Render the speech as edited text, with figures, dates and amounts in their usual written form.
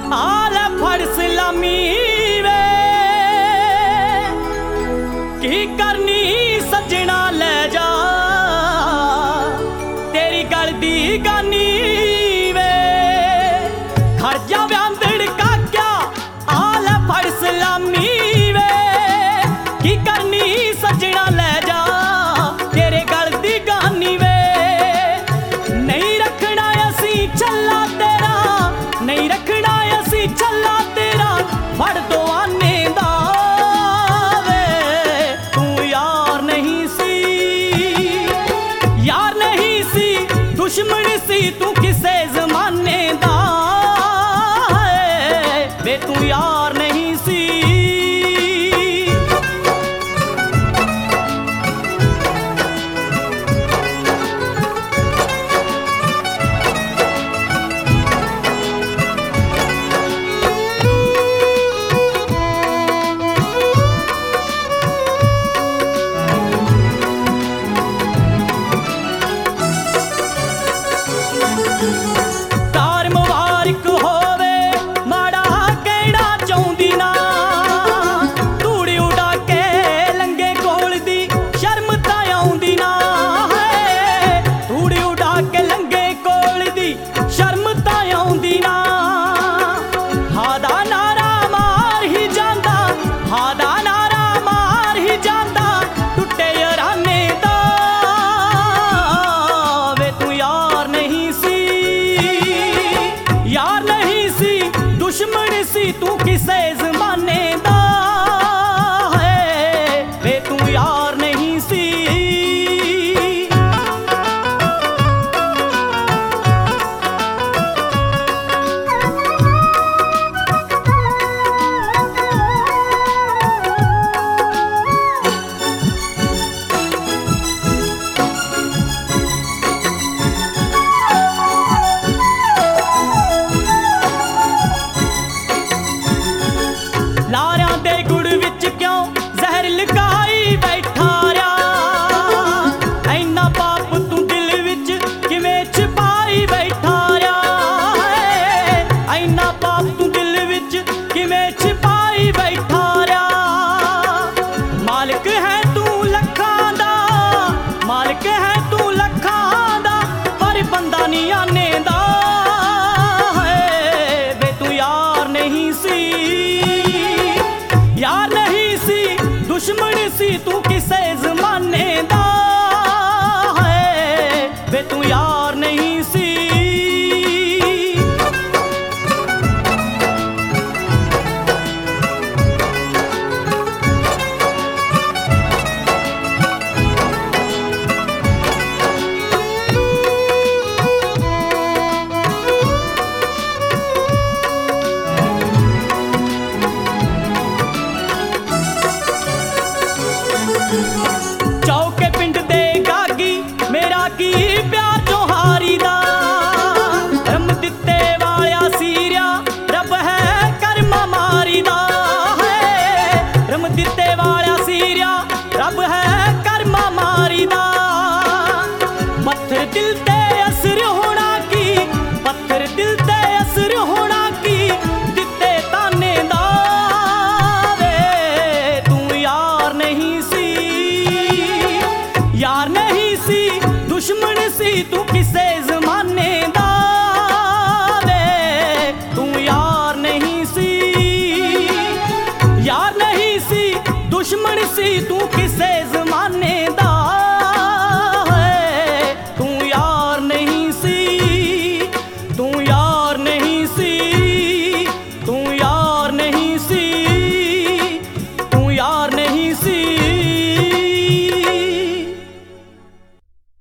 आले फड़ सलामी वे की करनी सजना ले जा तेरी गल दी गानी वे खर्जा व्यांदड़ का क्या आले फड़ सलामी वे की करनी सजना ले जा तेरे गल दी गानी वे नहीं रखना असी छल्ला तेरा नहीं रखना असी छल्ला तेरा फड़ दो आने दा वे तू यार नहीं सी दुश्मन सी तू किसे जमाने दा वे तू यार नहीं सी। दुश्मन सी तू किसे जमाने दा है वे तू यार नहीं सी। लारियां दे गुड़ विच क्यों जहर लगाई बैठा रहा ऐना पाप तू दिल विच किवें छुपाई बैठा रहा ऐना पाप तू दिल विच किवें छुपाई बैठा रहा मालिक है तू लखां दा मालिक है तू लखां दा पर बंदा नहीं आने दा वे तू यार नहीं सी यार नहीं सी दुश्मन सी तू किसे जमाने दा है वे तू यार नहीं सी। चौके पिंड दे गागी मेरा की प्यार जोहारी दा रम दिते वाया सीरिया रब है कर्मा मारी दा है रम दिते वाया सीरिया रब है कर्मा मारी दा पत्थर दिल ते असर होना की पत्थर दिल ते असर होना की दिते ताने दा वे तू यार नहीं सी यार नहीं सी दुश्मन सी तू किसे जमाने दा वे तू यार नहीं सी यार नहीं सी दुश्मन सी तू किसे जमाने दा